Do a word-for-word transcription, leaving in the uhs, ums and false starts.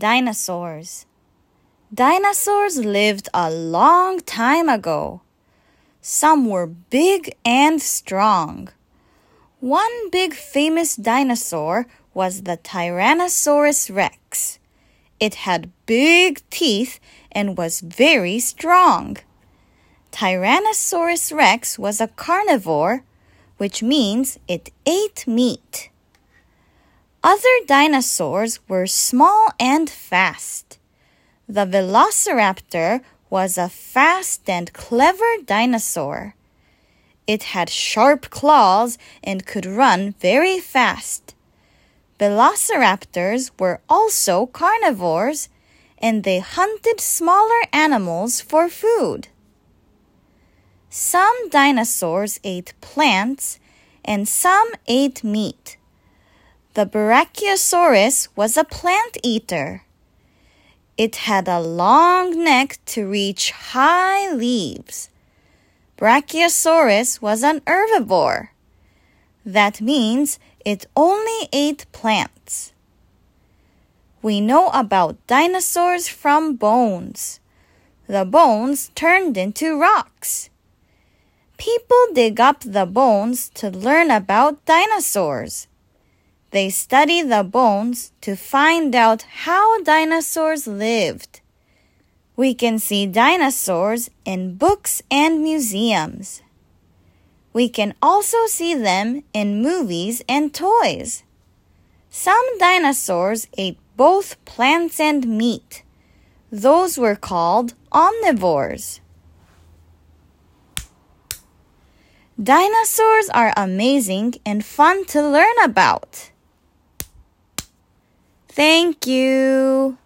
dinosaurs. Dinosaurs lived a long time ago. Some were big and strong. One big famous dinosaur was the Tyrannosaurus Rex. It had big teeth and was very strong. Tyrannosaurus Rex was a carnivore, which means it ate meat. Other dinosaurs were small and fast. The Velociraptor was a fast and clever dinosaur. It had sharp claws and could run very fast. Velociraptors were also carnivores, and they hunted smaller animals for food. Some dinosaurs ate plants, and some ate meat. The Brachiosaurus was a plant eater. It had a long neck to reach high leaves. Brachiosaurus was an herbivore. That means it only ate plants. We know about dinosaurs from bones. The bones turned into rocks. People dig up the bones to learn about dinosaurs. They study the bones to find out how dinosaurs lived. We can see dinosaurs in books and museums. We can also see them in movies and toys. Some dinosaurs ate both plants and meat. Those were called omnivores. Dinosaurs are amazing and fun to learn about. Thank you.